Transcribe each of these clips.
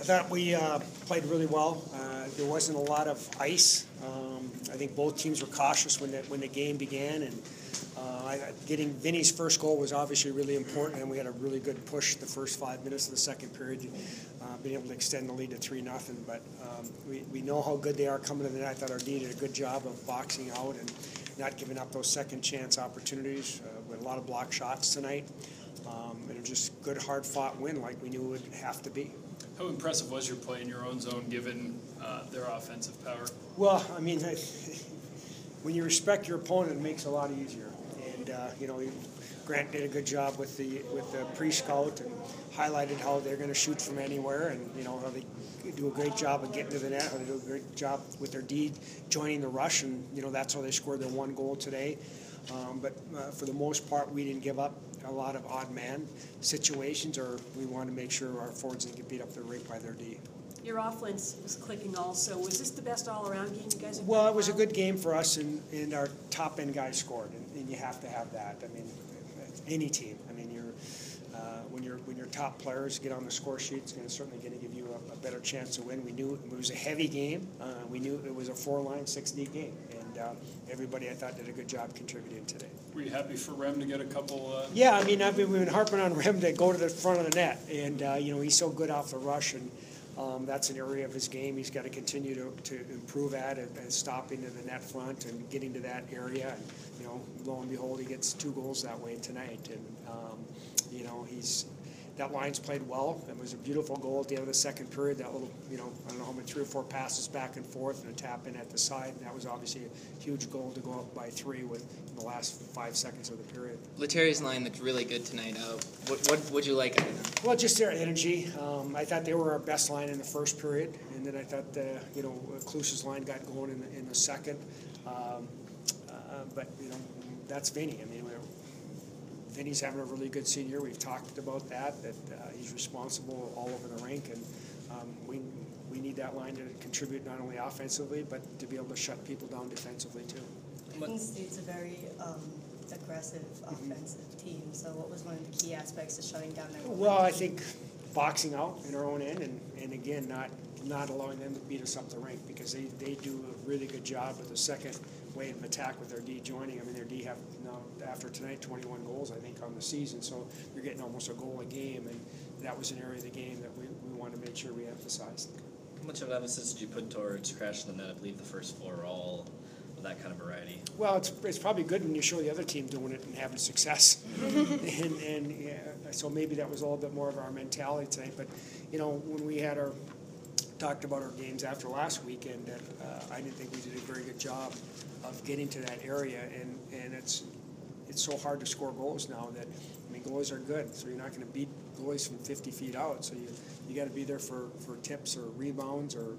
I thought we played really well. There wasn't a lot of ice. I think both teams were cautious when the game began, and getting Vinny's first goal was obviously really important, and we had a really good push the first 5 minutes of the second period, being able to extend the lead to 3-0. But we know how good they are coming to the net. I thought our D did a good job of boxing out and not giving up those second chance opportunities. We had a lot of block shots tonight, and it was just good, hard-fought win like we knew it would have to be. How impressive was your play in your own zone given their offensive power? Well, I mean, when you respect your opponent, it makes it a lot easier. And Grant did a good job with the pre-scout and highlighted how they're going to shoot from anywhere, and how they do a great job of getting to the net, how they do a great job with their D joining the rush, and that's how they scored their one goal today. But for the most part, we didn't give up a lot of odd man situations, or we wanted to make sure our forwards didn't get beat up the rink by their D. Your offense was clicking also. Was this the best all-around game you guys have? Well, it was a good game for us, and our top-end guys scored, and you have to have that. I mean, any team. I mean, when your top players get on the score sheet, it's certainly going to give you a better chance to win. We knew it was a heavy game. We knew it was a 4-line, 6D game, and everybody I thought did a good job contributing today. Were you happy for Rem to get a couple? Yeah, I mean, we've been harping on Rem to go to the front of the net, and he's so good off the rush, and that's an area of his game he's got to continue to improve at, and stopping to the net front and getting to that area. And lo and behold, he gets 2 goals that way tonight, and that line's played well. It was a beautiful goal at the end of the second period. That little, I don't know how many, 3 or 4 passes back and forth and a tap in at the side. And that was obviously a huge goal to go up by 3 with the last 5 seconds of the period. Letaria's line looked really good tonight. What would you like out of them? Well, just their energy. I thought they were our best line in the first period, and then I thought Kluse's line got going in the second. But that's Vinny. I mean, Vinny's having a really good senior. We've talked about that he's responsible all over the rink, and we need that line to contribute not only offensively, but to be able to shut people down defensively too. Queen State's a very aggressive offensive team, so what was one of the key aspects of shutting down their Well, I think boxing out in our own end, and again, not allowing them to beat us up the rink, because they do a really good job with the second wave of attack with their D joining. I mean, their D have now, after tonight, 21 goals, I think, on the season, so you're getting almost a goal a game, and that was an area of the game that we want to make sure we emphasized. How much of emphasis did you put towards crashing the net? I believe the first 4 are all of that kind of variety. Well, it's probably good when you show the other team doing it and having success, and yeah, so maybe that was a little bit more of our mentality tonight. But when we had talked about our games after last weekend, that I didn't think we did a very good job of getting to that area, and it's so hard to score goals now that, I mean, goalies are good, so you're not going to beat goalies from 50 feet out, so you got to be there for tips or rebounds, or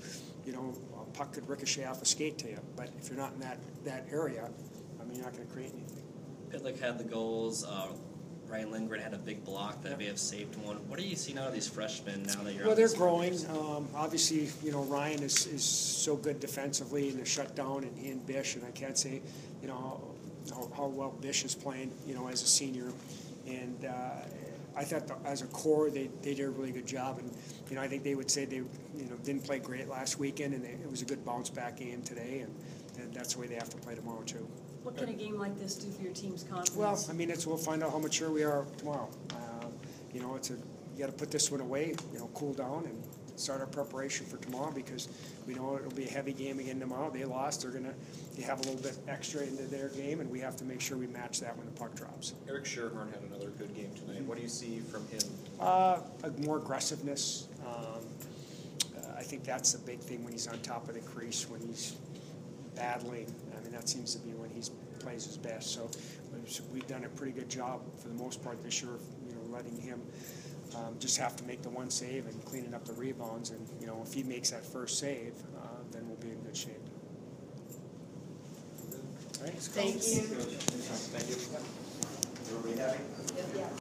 a puck could ricochet off a skate to you, but if you're not in that area, I mean, you're not going to create anything. Pitlick had the goals. Ryan Lindgren had a big block that may have saved one. What are you seeing out of these freshmen now that you're? Well, they're growing. Obviously, Ryan is so good defensively in the shutdown, and he and Bish, and I can't say, how well Bish is playing, as a senior, and I thought as a core they did a really good job, and I think they would say they didn't play great last weekend, and it was a good bounce back game today, and that's the way they have to play tomorrow too. What can a game like this do for your team's confidence? Well, I mean, we'll find out how mature we are tomorrow. You got to put this one away, cool down, and start our preparation for tomorrow, because we know it'll be a heavy game again tomorrow. They lost; they're gonna have a little bit extra into their game, and we have to make sure we match that when the puck drops. Eric Sherhorn had another good game tonight. What do you see from him? More aggressiveness. I think that's the big thing when he's on top of the crease, when he's battling. I mean, that seems to be when he plays his best. So we've done a pretty good job for the most part this year, letting him just have to make the one save and cleaning up the rebounds. And if he makes that first save, then we'll be in good shape. All right. Thank you. Thank you. Everybody happy? Yeah.